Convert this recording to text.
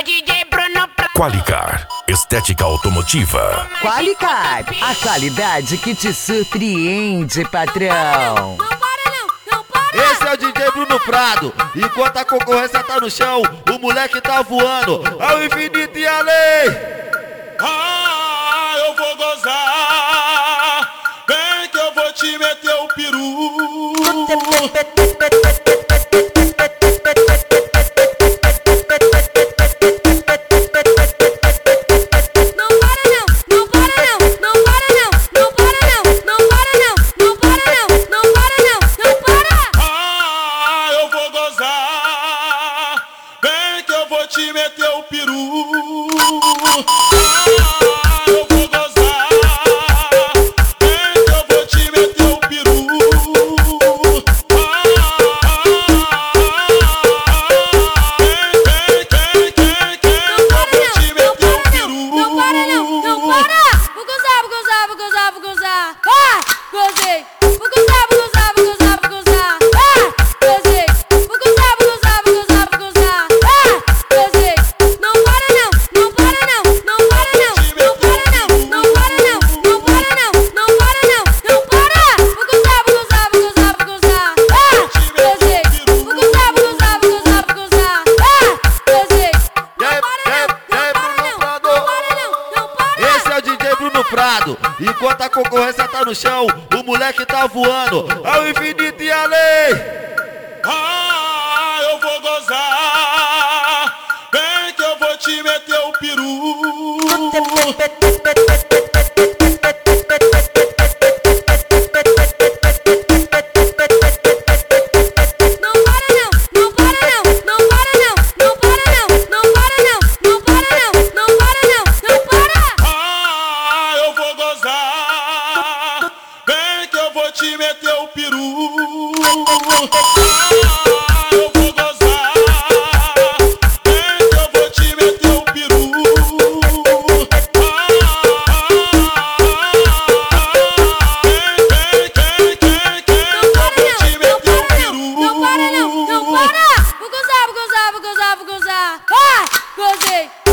DJ Bruno Prado. Qualicar, estética automotiva. Qualicar, a qualidade que te surpreende, patrão. Não para não, não para. Esse é o DJ Bruno Prado. Enquanto a concorrência tá no chão, o moleque tá voando ao infinito e além. Ah, eu vou gozar. Vem que eu vou te meter o peru. Te meter o peru. Eu vou gozar. Vem que eu vou te meter o peru. Não para não, não para. Vou gozar, vou gozar, vou gozar, vou gozar. Ah, gozei. Vou gozar, vou gozar, vou gozar, vou gozar. Ah, gozei. Vou gozar, vou gozar, vou gozar, vou gozar. Ah, gozei. Não para não, não para não, não para não, não para não, não para não, não para não, não para não, não para. Vou gozar, vou gozar, vou gozar, vou gozar. Ah, gozei. Vou gozar, vou gozar, vou gozar, vou gozar. Ah, gozei. Não para não, não para não, não para não, não para. Esse é o DJ Bruno Prado. Enquanto a concorrência tá no chão, o moleque tá voando ao infinito e além. Ah, eu vou gozar. Vem que eu vou te meter o peru. Não para não, não para não, não para não, não para não, não para não, não para não, não para não, não para. Ah, eu vou gozar. Vem que eu vou te meter o peru. Ah, eu vou gozar. Vem que eu vou te meter o peru. Não para não, não para. Vou gozar, vou gozar, vou gozar, vou gozar. Ah, gozei.